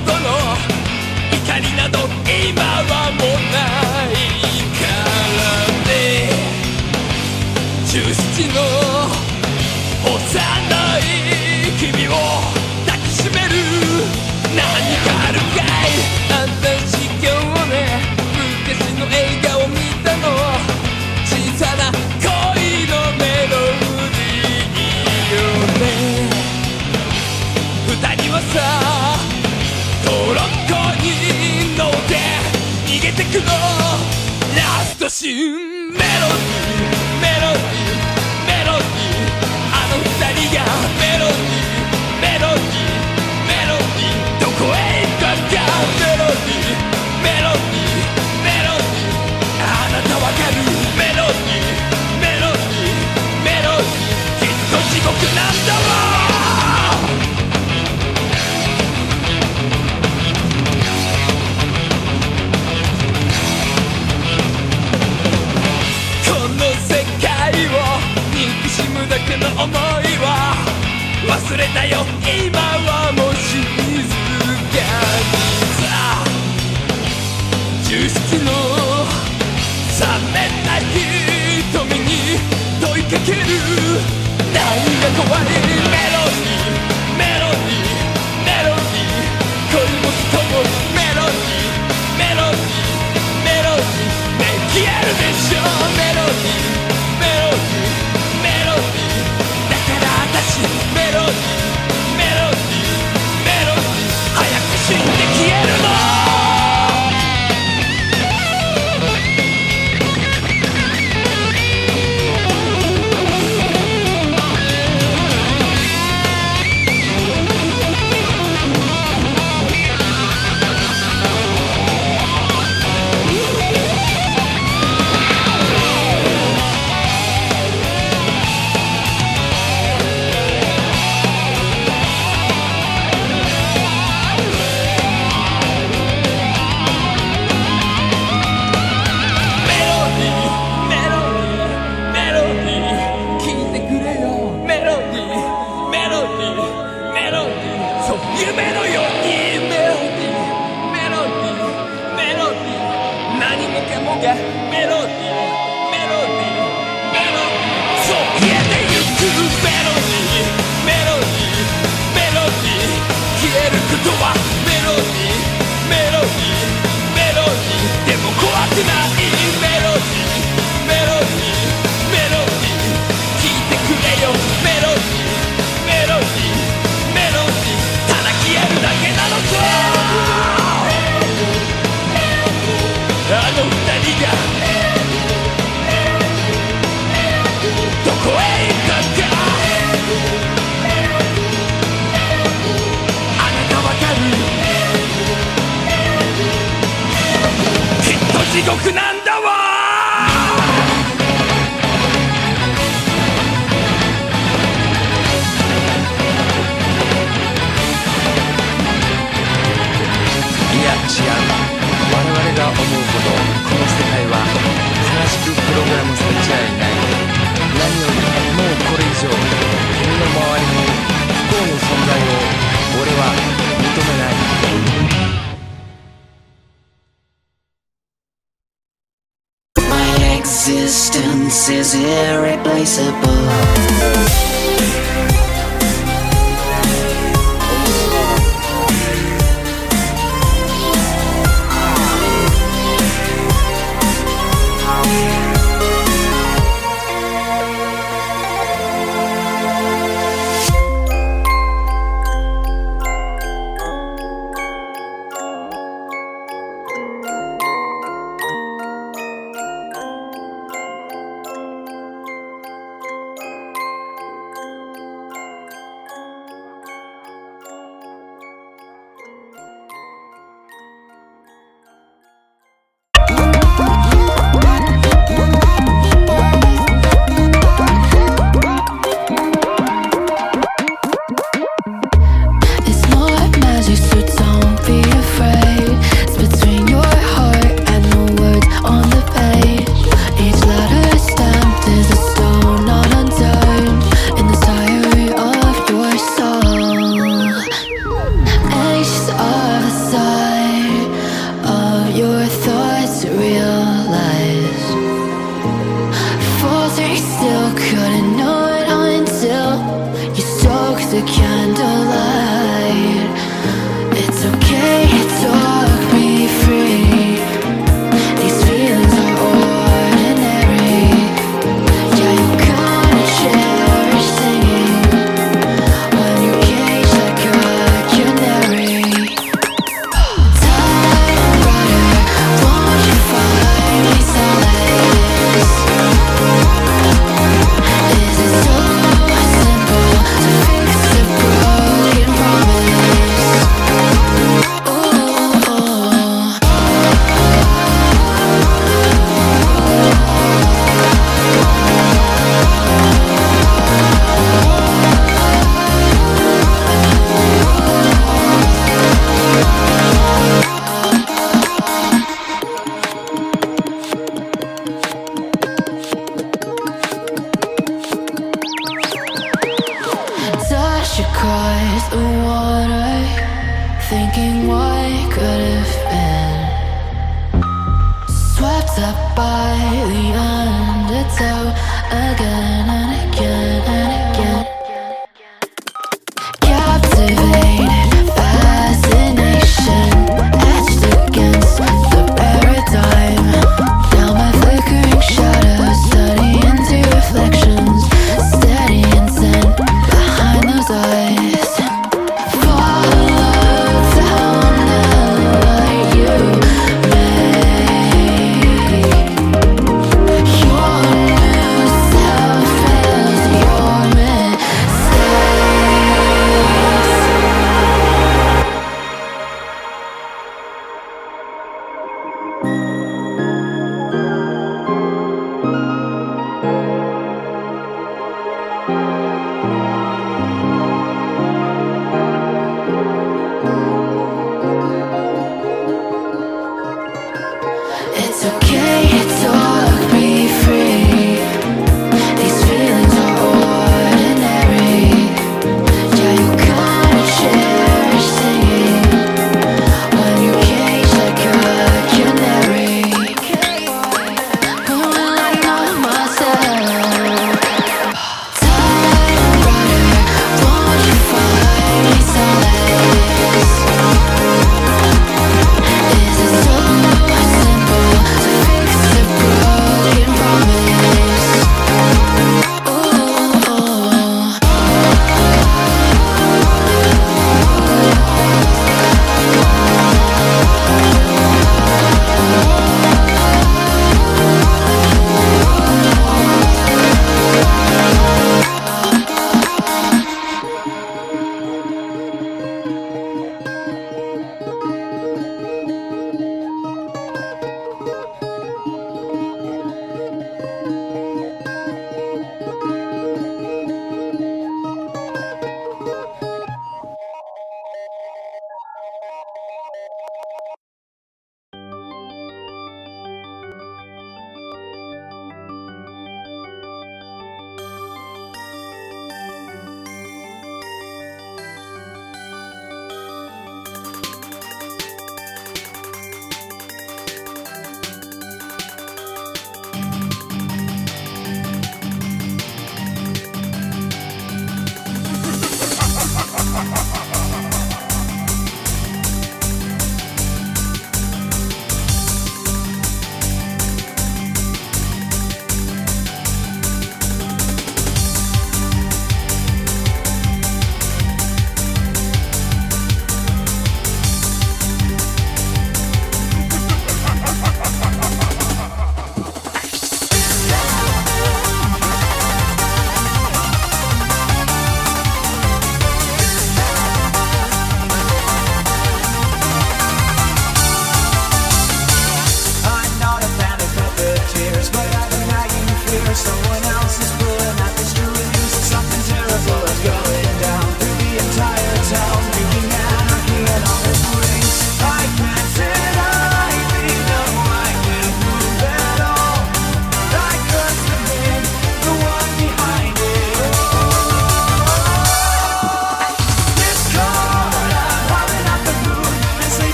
男の怒りなど今はもうないからね。17の幼い君を抱きしめる何かあるかい。私今日ね昔の映画を見たの。小さな恋のメロディーよね。二人はさトロッコに乗って逃げてくの。ラストシーンメロディーメロディーメロディーあの二人がメロディーメロディーメロディーどこへ行くかメロディーメロディーメロディーあなたわかるメロディーメロディーメロディーきっと地獄なんだわ。憎しむだけの想いは忘れたよ今はもう静かにさ。17の冷めた瞳に問いかける何が怖いメロディーメロディーメロディー恋も人もメロディーメロディーメロディー目消えるでしょメロディーメロディーメロディーメロディーメロディー早く死んで消えるの。夢のようにメロディーメロディーメロディー何もかもがメロディーメロディーメロディーそう消えてゆくメロディーメロディーメロディー消えることはメロディーメロディーメロディーでも怖くないメロディーメロディーメロディー聞いてくれよメロディーメロディー消えるだけなのさ。あの二人がどこへ行ったかあなたわかるきっと地獄なんだわ。 違う。我々が思うほどこの世界は悲しくプログラムされちゃいない。何よりもうこれ以上君の周りに不幸の存在を俺は認めない。My existence is irreplaceable. thinking what could have been. Swept up by the undertow again.